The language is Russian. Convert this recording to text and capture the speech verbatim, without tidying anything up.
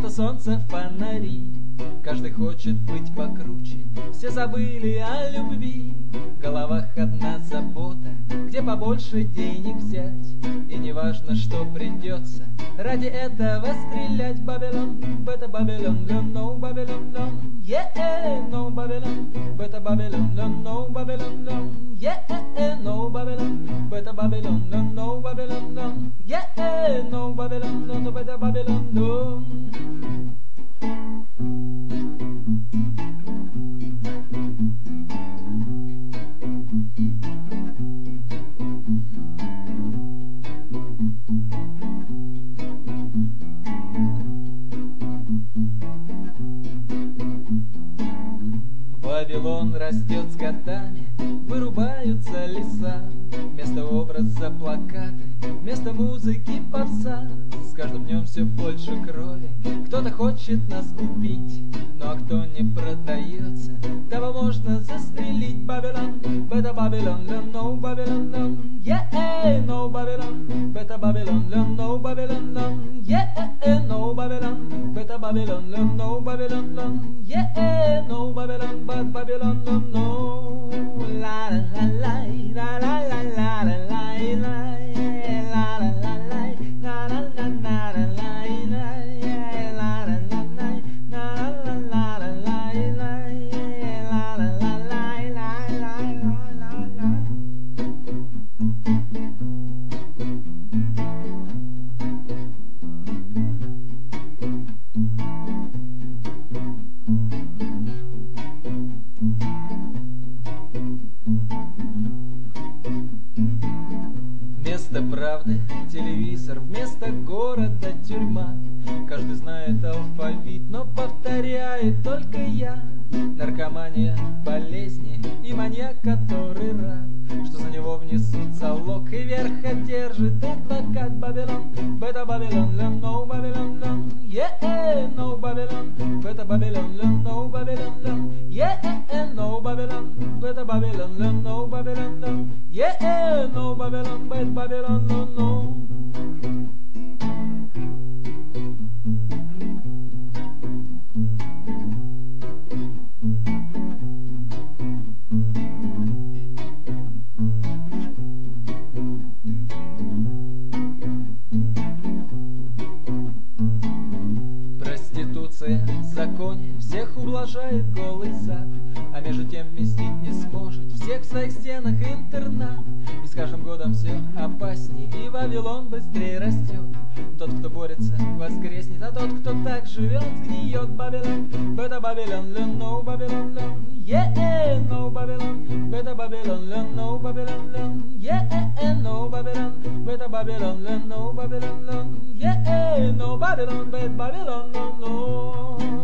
Вместо солнца фонари, каждый хочет быть покруче. Все забыли о любви, в головах одна забота, где побольше денег взять. И не важно, что придется ради этого стрелять. Babylon, better Babylon, no Babylon, yeah, no Babylon, better Babylon, no Babylon, yeah, no Babylon, better Babylon, no Babylon, yeah, no Babylon, no better Babylon, no. Вавилон растет с годами, вырубаются леса. Вместо образа плакаты, вместо музыки попса. С каждым днем все больше крови. Кто-то хочет нас купить, ну а кто не продается, того можно застрелить. Babylon, better Babylon, no Babylon, yeah, no Babylon, better Babylon, no Babylon, yeah, no Babylon, better Babylon, no Babylon, yeah, no Babylon, but Babylon, no, no. La la la la la la la la la la. Вместо правды телевизор, вместо города тюрьма. Каждый знает алфавит, но повторяет только я. Наркомания, болезни и маньяк, который рад, что за него внесут залог и верх одержит адвокат. Babylon, better Babylon, no Babylon, yeah, no Babylon, better Babylon, no Babylon, yeah, no Babylon, better Babylon, no Babylon, yeah, no Babylon, better Babylon, no, no. Проституция в законе всех ублажает голый зад, а между тем вместить не сможет всех в своих стенах интернат. И с каждым годом все опасней, и Вавилон быстрее растет. Тот, кто борется, воскреснет, а тот, кто так живет, сгниет. Babylon, better Babylon, no Babylon, yeah, no Babylon, better Babylon, no Babylon, yeah, no Babylon, better Babylon, no Babylon, yeah, no Babylon, better Babylon, no, no.